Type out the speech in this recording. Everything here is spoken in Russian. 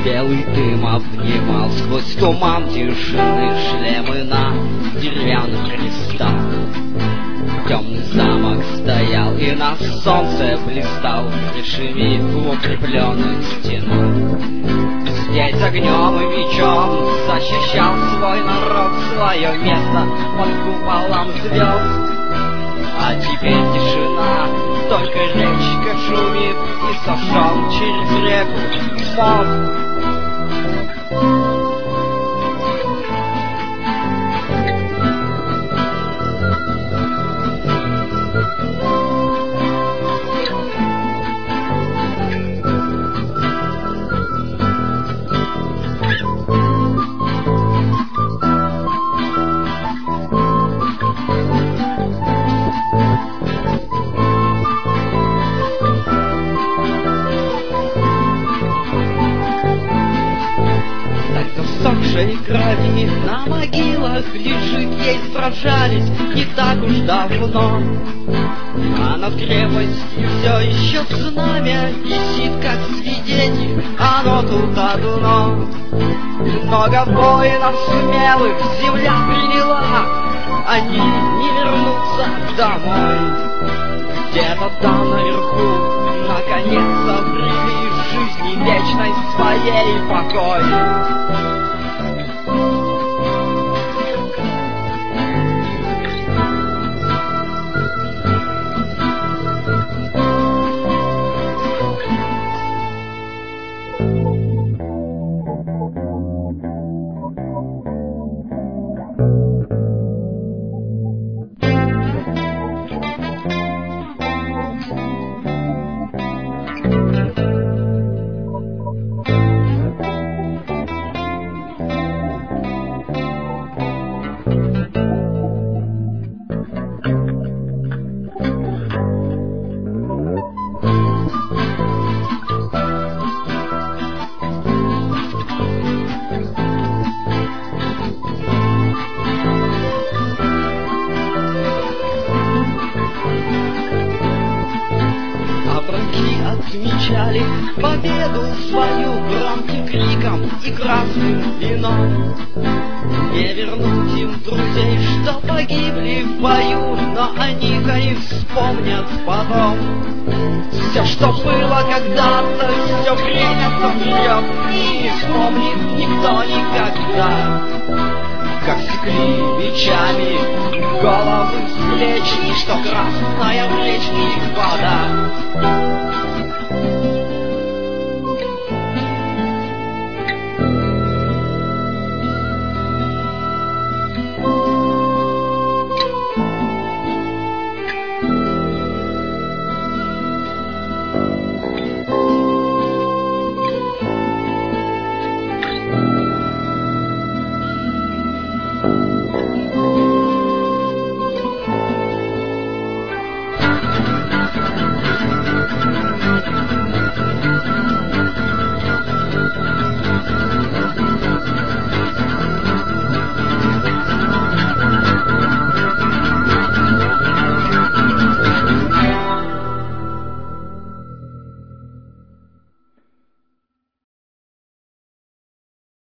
Белый дым обнимал сквозь туман тишины шлемы на деревянных крестах. Темный замок стоял и на солнце блистал решими в укрепленных стенах. Здесь огнем и мечом защищал свой народ свое место под куполом звезд. А теперь тишина, только речка шумит и сошел через реку мост. Засохшей крови на могилах лежит, ей сражались не так уж давно. А над крепостью все еще знамя висит, как свидетель, оно тут одно. Много воинов смелых земля приняла, они не вернутся домой. Где-то там наверху наконец обрели жизни вечной своей покой. Отмечали победу свою громким криком и красным вином. Не вернуть им друзей, что погибли в бою, но они-то и вспомнят потом. Все, что было когда-то, все время сомнет, и не вспомнит никто никогда. Как секли мечами головы с плеч, и что красная в речке вода.